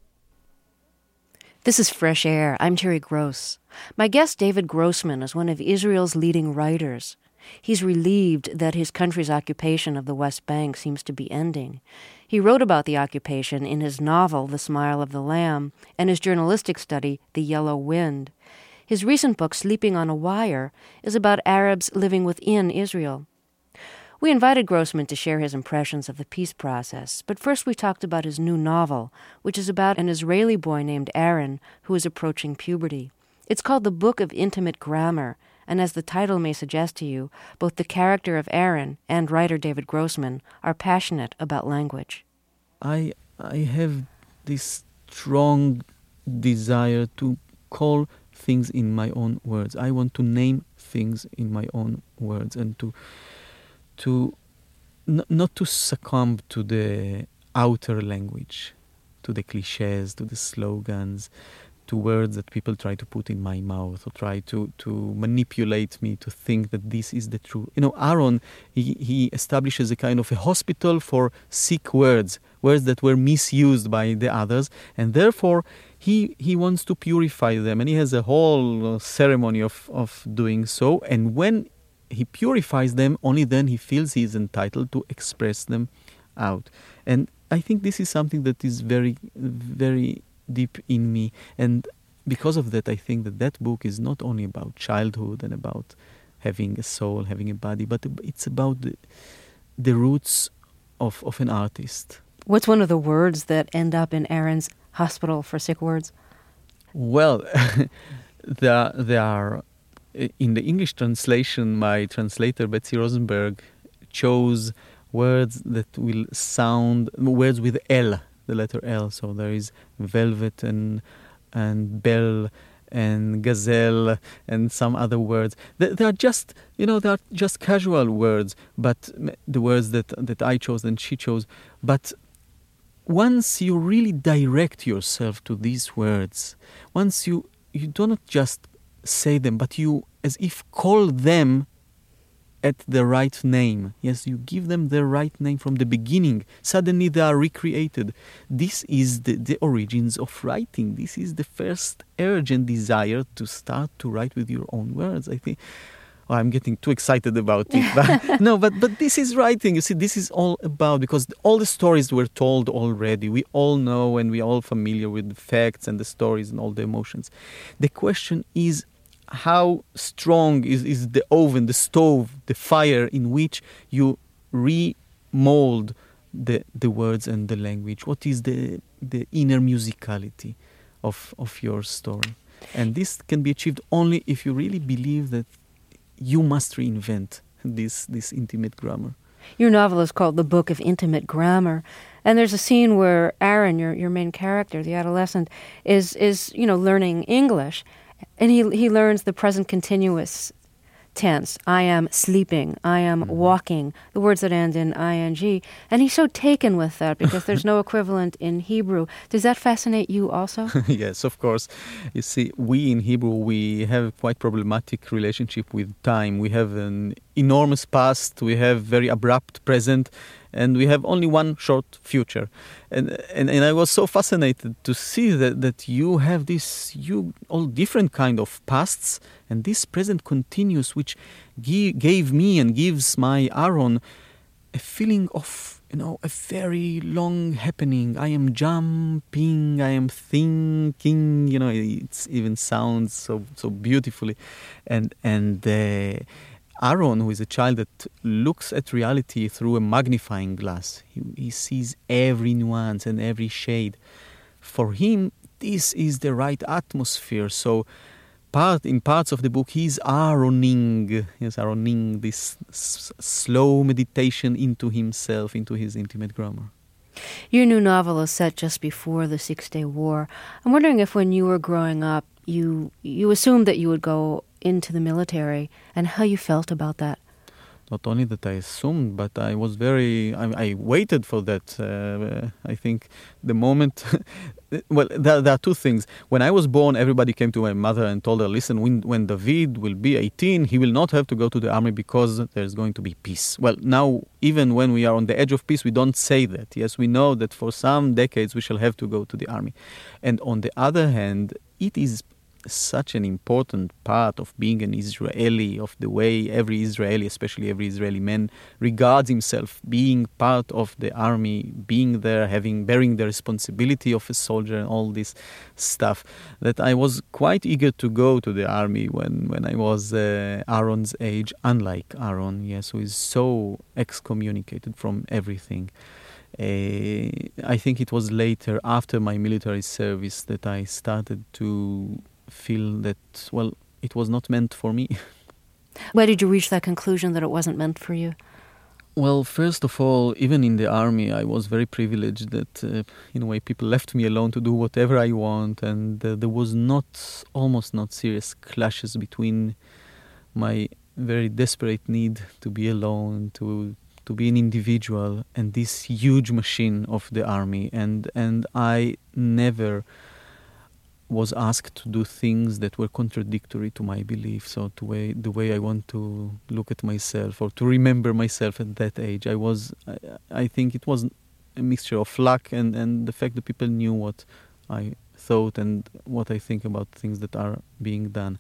This is Fresh Air. I'm Terry Gross. My guest, David Grossman, is one of Israel's leading writers. He's relieved that his country's occupation of the West Bank seems to be ending. He wrote about the occupation in his novel, The Smile of the Lamb, and his journalistic study, The Yellow Wind. His recent book, Sleeping on a Wire, is about Arabs living within Israel. We invited Grossman to share his impressions of the peace process, but first we talked about his new novel, which is about an Israeli boy named Aaron who is approaching puberty. It's called The Book of Intimate Grammar, and as the title may suggest to you, both the character of Aaron and writer David Grossman are passionate about language. I I have this strong desire to call things in my own words. I want to name things in my own words and to to n- not to succumb to the outer language, to the cliches, to the slogans, to words that people try to put in my mouth or try to, to manipulate me to think that this is the truth. You know, Aaron, he, he establishes a kind of a hospital for sick words, words that were misused by the others, and therefore he he wants to purify them, and he has a whole ceremony of, of doing so, and when he purifies them, only then he feels he is entitled to express them out. And I think this is something that is very, very deep in me, and because of that I think that that book is not only about childhood and about having a soul, having a body, but it's about the, the roots of, of an artist. What's one of the words that end up in Aaron's hospital for sick words? Well, there, there are, in the English translation, my translator Betsy Rosenberg chose words that will sound, words with L, the letter L. So there is velvet and and bell and gazelle and some other words. They, they are just, you know, they are just casual words, but the words that, that I chose and she chose. But once you really direct yourself to these words, once you, you do not just say them, but you as if call them at the right name. Yes, you give them the right name from the beginning. Suddenly they are recreated. This is the, the origins of writing. This is the first urge and desire to start to write with your own words. I think, oh, I'm getting too excited about it. But, no, but, but this is writing. You see, this is all about, because all the stories were told already. We all know and we are all familiar with the facts and the stories and all the emotions. The question is, how strong is, is the oven, the stove, the fire in which you remold the the words and the language? What is the the inner musicality of of your story? And this can be achieved only if you really believe that you must reinvent this this intimate grammar. Your novel is called The Book of Intimate Grammar, and there's a scene where Aaron, your your main character, the adolescent, is is you know learning English. And he he learns the present continuous tense. I am sleeping. I am mm-hmm. walking. The words that end in ing. And he's so taken with that because there's no equivalent in Hebrew. Does that fascinate you also? Yes, of course. You see, we in Hebrew, we have quite problematic relationship with time. We have an enormous past. We have very abrupt present. And we have only one short future. And, and and I was so fascinated to see that, that you have this, you all different kind of pasts, and this present continuous, which give, gave me and gives my Aaron a feeling of you know, a very long happening. I am jumping, I am thinking, you know, it even sounds so so beautifully. And and uh, Aaron, who is a child that looks at reality through a magnifying glass, he, he sees every nuance and every shade. For him, this is the right atmosphere. So part in parts of the book, he's Aaroning, he's Aaroning this s- slow meditation into himself, into his intimate grammar. Your new novel is set just before the Six-Day War. I'm wondering if when you were growing up, you you assumed that you would go into the military, and how you felt about that. Not only that I assumed, but I was very, I, I waited for that. Uh, I think the moment, well, there, there are two things. When I was born, everybody came to my mother and told her, listen, when, when David will be eighteen, he will not have to go to the army because there's going to be peace. Well, now, even when we are on the edge of peace, we don't say that. Yes, we know that for some decades we shall have to go to the army. And on the other hand, it is such an important part of being an Israeli, of the way every Israeli, especially every Israeli man, regards himself, being part of the army, being there, having bearing the responsibility of a soldier and all this stuff, that I was quite eager to go to the army when, when I was uh, Aaron's age, unlike Aaron, yes, who is so excommunicated from everything. Uh, I think it was later, after my military service, that I started to feel that, well, it was not meant for me. Why did you reach that conclusion that it wasn't meant for you? Well, first of all, even in the army, I was very privileged that, uh, in a way, people left me alone to do whatever I want, and uh, there was not, almost not serious clashes between my very desperate need to be alone, to to be an individual, and this huge machine of the army. And and I never was asked to do things that were contradictory to my beliefs or to way, the way I want to look at myself or to remember myself at that age. I was, I, I think it was a mixture of luck and, and the fact that people knew what I thought and what I think about things that are being done.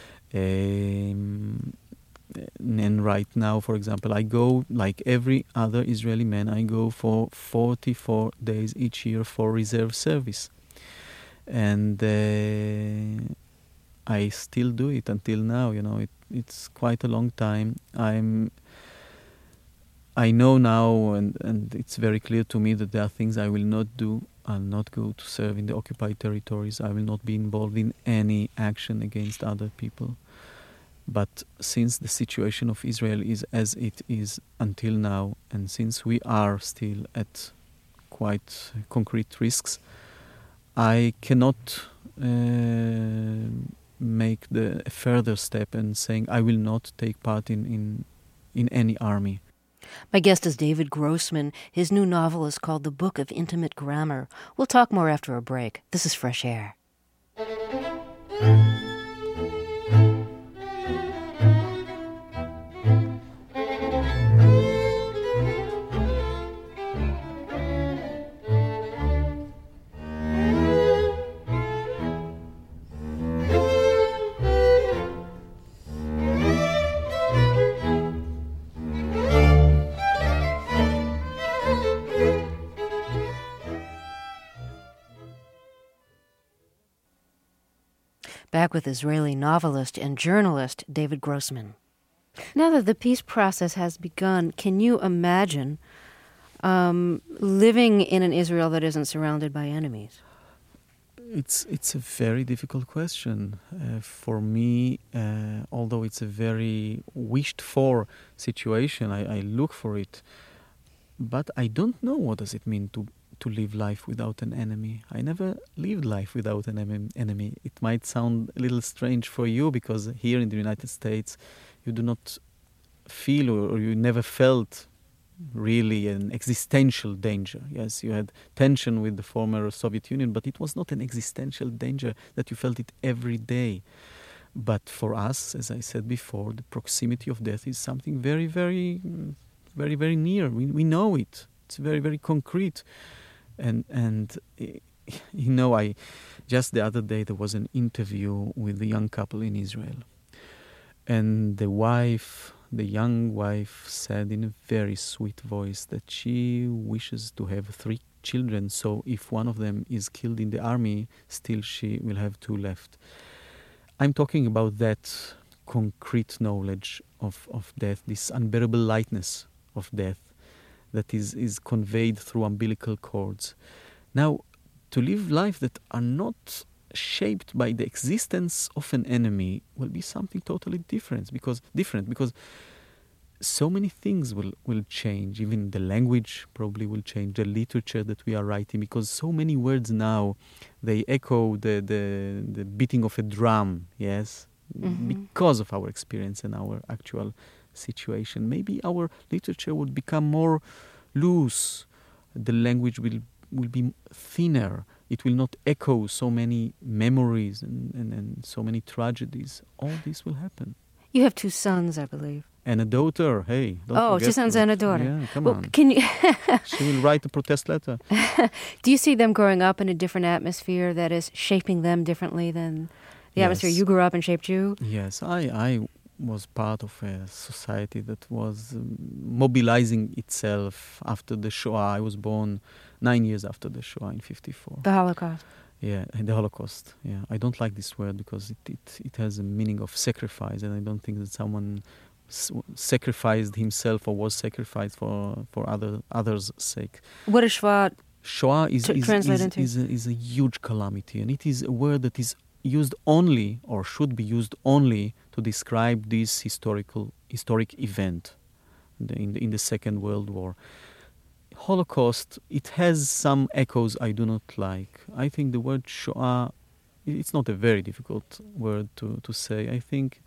Um, and right now, for example, I go, like every other Israeli man, I go for forty-four days each year for reserve service. And uh, I still do it until now. You know, it, it's quite a long time. I'm. I know now, and, and it's very clear to me that there are things I will not do. I'll not go to serve in the occupied territories. I will not be involved in any action against other people. But since the situation of Israel is as it is until now, and since we are still at quite concrete risks, I cannot uh, make the further step and saying I will not take part in, in, in any army. My guest is David Grossman. His new novel is called The Book of Intimate Grammar. We'll talk more after a break. This is Fresh Air. Back with Israeli novelist and journalist David Grossman. Now that the peace process has begun, can you imagine um, living in an Israel that isn't surrounded by enemies? It's it's a very difficult question. Uh, for me, uh, although it's a very wished-for situation, I, I look for it. But I don't know what does it mean to to live life without an enemy. I never lived life without an enemy. It might sound a little strange for you because here in the United States you do not feel or, or you never felt really an existential danger. Yes, you had tension with the former Soviet Union, but it was not an existential danger that you felt it every day. But for us, as I said before, the proximity of death is something very, very, very, very near. We, we know it. It's very, very concrete. And, and you know, I just the other day there was an interview with a young couple in Israel. And the wife the young wife said in a very sweet voice that she wishes to have three children, so if one of them is killed in the army, still she will have two left. I'm talking about that concrete knowledge of, of death, this unbearable lightness of death that is, is conveyed through umbilical cords. Now, to live life that are not shaped by the existence of an enemy will be something totally different because different because so many things will, will change. Even the language probably will change, the literature that we are writing, because so many words now, they echo the, the, the beating of a drum, yes, mm-hmm. because of our experience and our actual situation. Maybe our literature would become more loose, the language will, will be thinner, it will not echo so many memories and, and, and so many tragedies. All this will happen. You have two sons, I believe. And a daughter, hey. Don't oh, two sons and a daughter. Yeah, come well, on. Can you she will write a protest letter. Do you see them growing up in a different atmosphere that is shaping them differently than the yes. atmosphere you grew up and shaped you? Yes, I, I was part of a society that was um, mobilizing itself after the Shoah. I was born nine years after the Shoah in fifty-four. The Holocaust. Yeah, the Holocaust. Yeah, I don't like this word because it, it, it has a meaning of sacrifice, and I don't think that someone s- sacrificed himself or was sacrificed for for other others' sake. What is Shoah? Shoah is to is, translate is, into? is, a, is a huge calamity, and it is a word that is used only or should be used only to describe this historical historic event in the, in the, in the Second World War. Holocaust, it has some echoes I do not like. I think the word Shoah, it's not a very difficult word to, to say. I think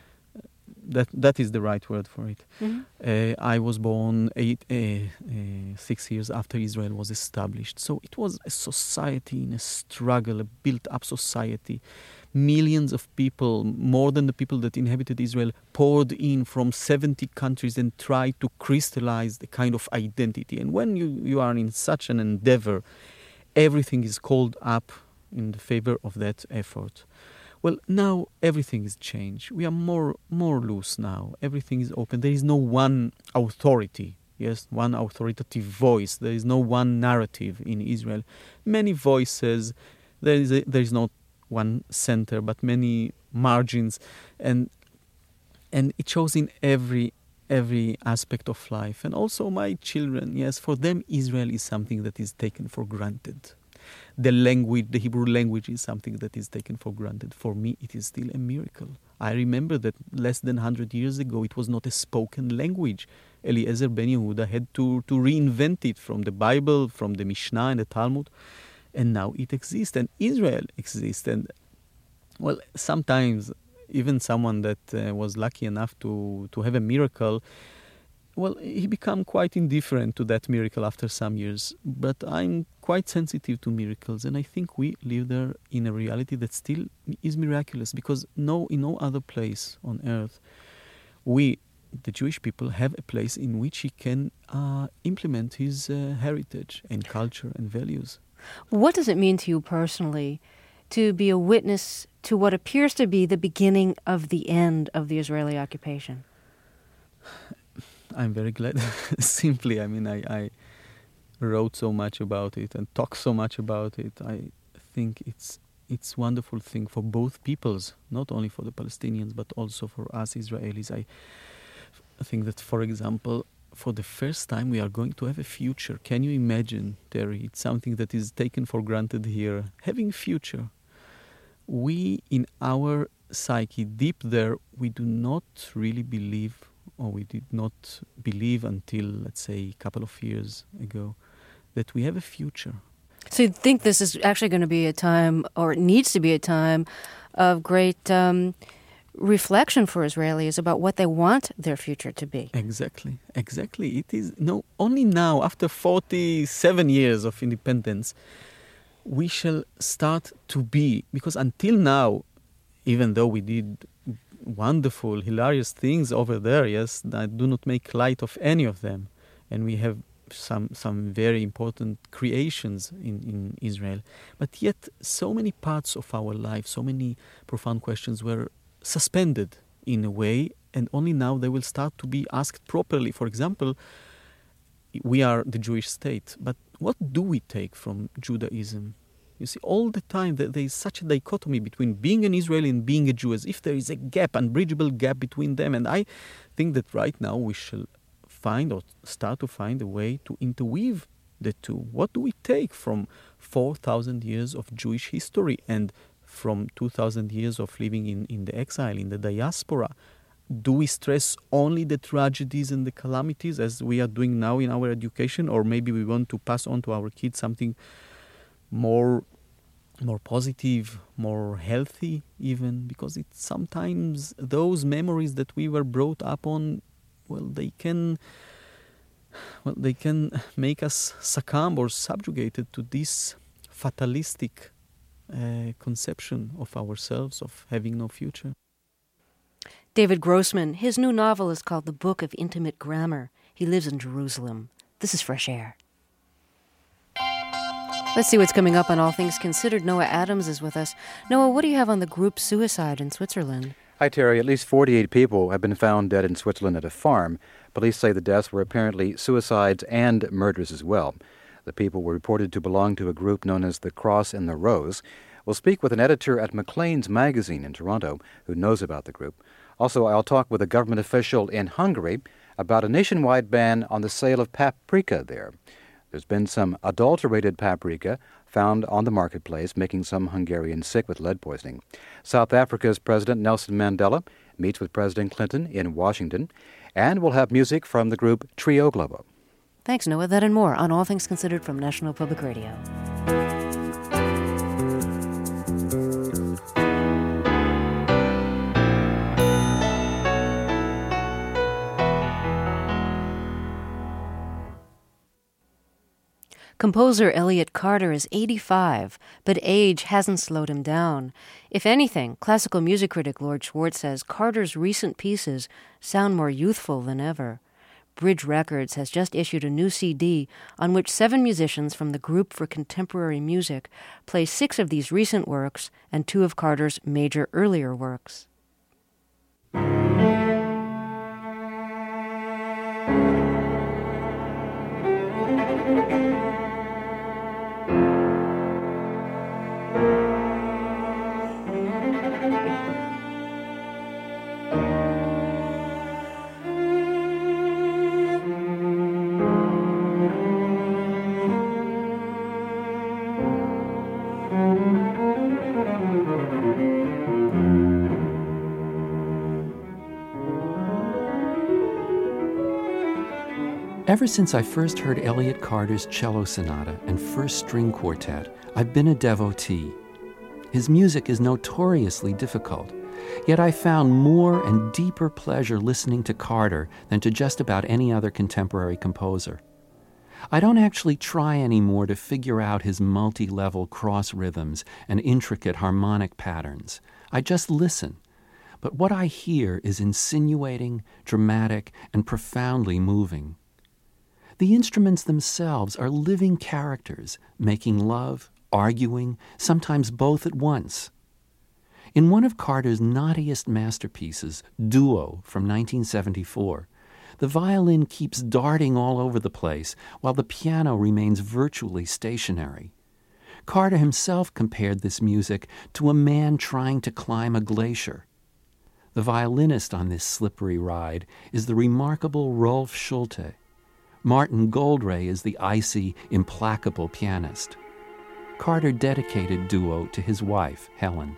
that that is the right word for it. Mm-hmm. Uh, I was born eight, uh, uh, six years after Israel was established. So it was a society in a struggle, a built-up society. Millions of people, more than the people that inhabited Israel, poured in from seventy countries and tried to crystallize the kind of identity. And when you, you are in such an endeavor, everything is called up in the favor of that effort. Well, now everything is changed. We are more more loose now. Everything is open. There is no one authority, yes, one authoritative voice. There is no one narrative in Israel. Many voices. There is a, there is not one center, but many margins, and and it shows in every every aspect of life. And also my children, yes, for them Israel is something that is taken for granted. The language, the Hebrew language, is something that is taken for granted. For me, it is still a miracle. I remember that less than one hundred years ago, it was not a spoken language. Eliezer ben Yehuda had to, to reinvent it from the Bible, from the Mishnah and the Talmud. And now it exists, and Israel exists. And, well, sometimes even someone that uh, was lucky enough to, to have a miracle, well, he became quite indifferent to that miracle after some years. But I'm quite sensitive to miracles, and I think we live there in a reality that still is miraculous, because no, in no other place on earth, we, the Jewish people, have a place in which he can uh, implement his uh, heritage and culture and values. What does it mean to you personally to be a witness to what appears to be the beginning of the end of the Israeli occupation? I'm very glad. Simply, I mean, I, I wrote so much about it and talked so much about it. I think it's it's wonderful thing for both peoples, not only for the Palestinians, but also for us Israelis. I think that, for example, for the first time we are going to have a future. Can you imagine, Terry? It's something that is taken for granted here. Having future. We, in our psyche, deep there, we do not really believe, or we did not believe until, let's say, a couple of years ago, that we have a future. So you think this is actually going to be a time, or it needs to be a time, of great um, reflection for Israelis about what they want their future to be. Exactly, exactly. It is no only now, after forty-seven years of independence, we shall start to be, because until now, even though we did wonderful, hilarious things over there, yes, I do not make light of any of them, and we have some some very important creations in, in Israel, but yet so many parts of our life, so many profound questions were suspended in a way, and only now they will start to be asked properly. For example, we are the Jewish state, but what do we take from Judaism? You see, all the time there is such a dichotomy between being an Israeli and being a Jew, as if there is a gap, unbridgeable gap between them. And I think that right now we shall find or start to find a way to interweave the two. What do we take from four thousand years of Jewish history and from two thousand years of living in, in the exile, in the diaspora? Do we stress only the tragedies and the calamities as we are doing now in our education, or maybe we want to pass on to our kids something more more positive, more healthy even? Because it's sometimes those memories that we were brought up on, well, they can well they can make us succumb or subjugated to this fatalistic uh, conception of ourselves, of having no future. David Grossman, his new novel is called The Book of Intimate Grammar. He lives in Jerusalem. This is Fresh Air. Let's see what's coming up on All Things Considered. Noah Adams is with us. Noah, what do you have on the group suicide in Switzerland? Hi, Terry. At least forty-eight people have been found dead in Switzerland at a farm. Police say the deaths were apparently suicides and murders as well. The people were reported to belong to a group known as the Cross and the Rose. We'll speak with an editor at Maclean's magazine in Toronto who knows about the group. Also, I'll talk with a government official in Hungary about a nationwide ban on the sale of paprika there. There's been some adulterated paprika found on the marketplace, making some Hungarians sick with lead poisoning. South Africa's President Nelson Mandela meets with President Clinton in Washington. And we'll have music from the group Trio Globo. Thanks, Noah. That and more on All Things Considered from National Public Radio. Composer Elliott Carter is eighty-five, but age hasn't slowed him down. If anything, classical music critic Lord Schwartz says Carter's recent pieces sound more youthful than ever. Bridge Records has just issued a new C D on which seven musicians from the Group for Contemporary Music play six of these recent works and two of Carter's major earlier works. Ever since I first heard Elliott Carter's cello sonata and first string quartet, I've been a devotee. His music is notoriously difficult, yet I found more and deeper pleasure listening to Carter than to just about any other contemporary composer. I don't actually try anymore to figure out his multi-level cross rhythms and intricate harmonic patterns. I just listen. But what I hear is insinuating, dramatic, and profoundly moving. The instruments themselves are living characters, making love, arguing, sometimes both at once. In one of Carter's naughtiest masterpieces, Duo from nineteen seventy-four, the violin keeps darting all over the place while the piano remains virtually stationary. Carter himself compared this music to a man trying to climb a glacier. The violinist on this slippery ride is the remarkable Rolf Schulte. Martin Goldray is the icy, implacable pianist. Carter dedicated Duo to his wife, Helen.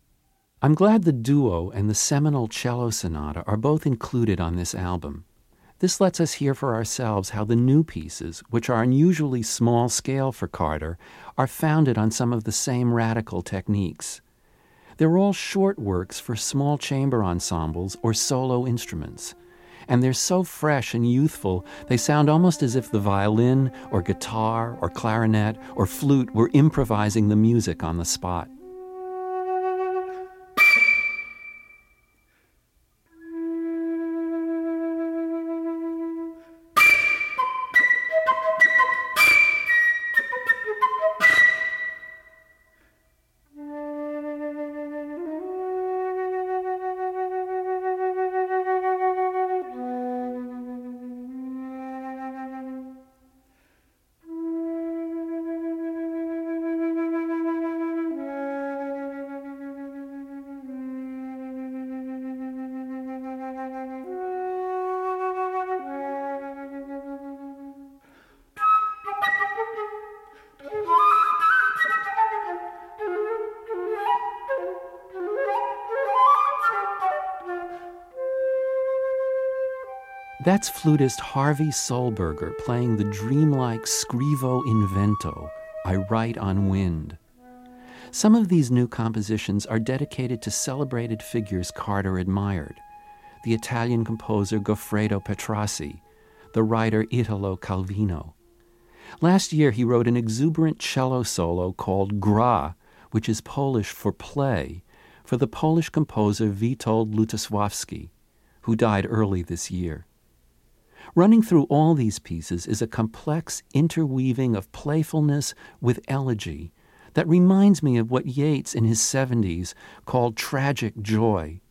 I'm glad the Duo and the seminal cello sonata are both included on this album. This lets us hear for ourselves how the new pieces, which are unusually small scale for Carter, are founded on some of the same radical techniques. They're all short works for small chamber ensembles or solo instruments. And they're so fresh and youthful, they sound almost as if the violin or guitar or clarinet or flute were improvising the music on the spot. That's flutist Harvey Solberger playing the dreamlike Scrivo in Vento, I Write on Wind. Some of these new compositions are dedicated to celebrated figures Carter admired: the Italian composer Goffredo Petrassi, the writer Italo Calvino. Last year he wrote an exuberant cello solo called Gra, which is Polish for play, for the Polish composer Witold Lutosławski, who died early this year. Running through all these pieces is a complex interweaving of playfulness with elegy that reminds me of what Yeats in his seventies called tragic joy.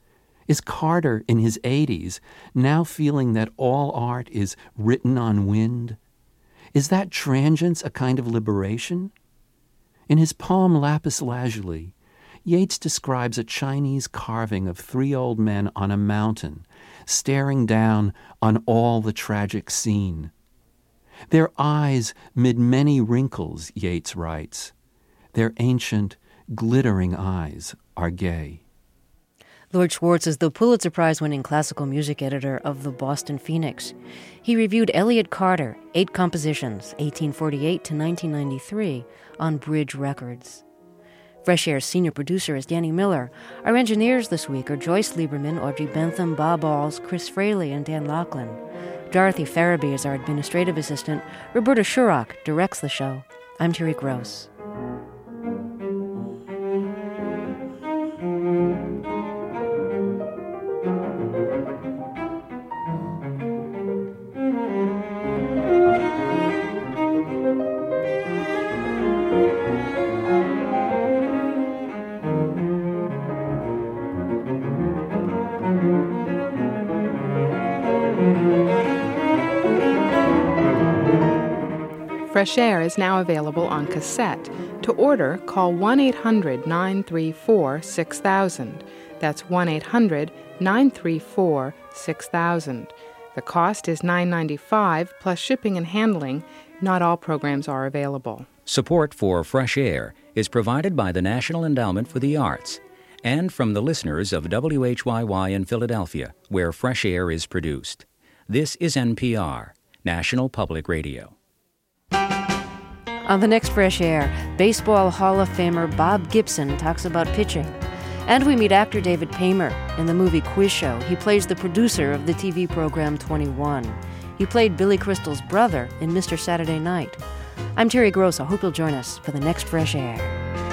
Is Carter in his eighties now feeling that all art is written on wind? Is that transience a kind of liberation? In his poem Lapis Lazuli, Yeats describes a Chinese carving of three old men on a mountain, staring down on all the tragic scene. Their eyes, mid many wrinkles, Yeats writes, their ancient, glittering eyes are gay. Lord Schwartz is the Pulitzer Prize-winning classical music editor of the Boston Phoenix. He reviewed Elliott Carter, eight compositions, eighteen forty-eight to nineteen ninety-three, on Bridge Records. Fresh Air's senior producer is Danny Miller. Our engineers this week are Joyce Lieberman, Audrey Bentham, Bob Alls, Chris Fraley, and Dan Laughlin. Dorothy Farabee is our administrative assistant. Roberta Shurrock directs the show. I'm Terry Gross. Fresh Air is now available on cassette. To order, call one eight hundred nine three four six thousand. That's one eight hundred nine three four six thousand. The cost is nine dollars and ninety-five cents plus shipping and handling. Not all programs are available. Support for Fresh Air is provided by the National Endowment for the Arts and from the listeners of W H Y Y in Philadelphia, where Fresh Air is produced. This is N P R, National Public Radio. On the next Fresh Air, Baseball Hall of Famer Bob Gibson talks about pitching. And we meet actor David Paymer. In the movie Quiz Show, he plays the producer of the T V program twenty-one. He played Billy Crystal's brother in Mister Saturday Night. I'm Terry Gross. I hope you'll join us for the next Fresh Air.